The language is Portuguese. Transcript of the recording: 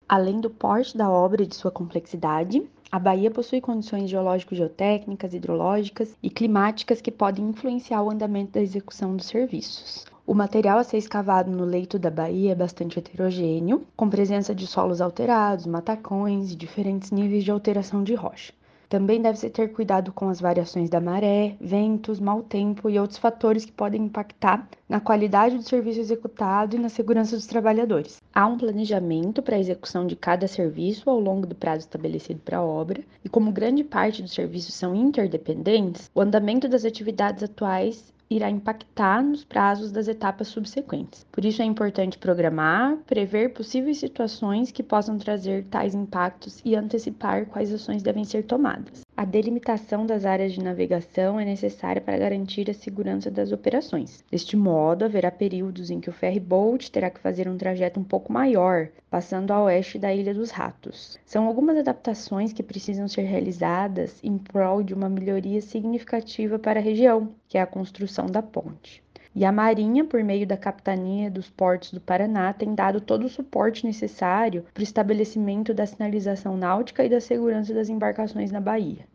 Além do porte da obra e de sua complexidade, a Bahia possui condições geológico-geotécnicas, hidrológicas e climáticas que podem influenciar o andamento da execução dos serviços. O material a ser escavado no leito da Bahia é bastante heterogêneo, com presença de solos alterados, matacões e diferentes níveis de alteração de rocha. Também deve-se ter cuidado com as variações da maré, ventos, mau tempo e outros fatores que podem impactar na qualidade do serviço executado e na segurança dos trabalhadores. Há um planejamento para a execução de cada serviço ao longo do prazo estabelecido para a obra, e como grande parte dos serviços são interdependentes, o andamento das atividades atuais irá impactar nos prazos das etapas subsequentes. Por isso é importante programar, prever possíveis situações que possam trazer tais impactos e antecipar quais ações devem ser tomadas. A delimitação das áreas de navegação é necessária para garantir a segurança das operações. Deste modo, haverá períodos em que o ferry-boat terá que fazer um trajeto um pouco maior, passando a oeste da Ilha dos Ratos. São algumas adaptações que precisam ser realizadas em prol de uma melhoria significativa para a região, que é a construção da ponte. E a Marinha, por meio da Capitania dos Portos do Paraná, tem dado todo o suporte necessário para o estabelecimento da sinalização náutica e da segurança das embarcações na Bahia.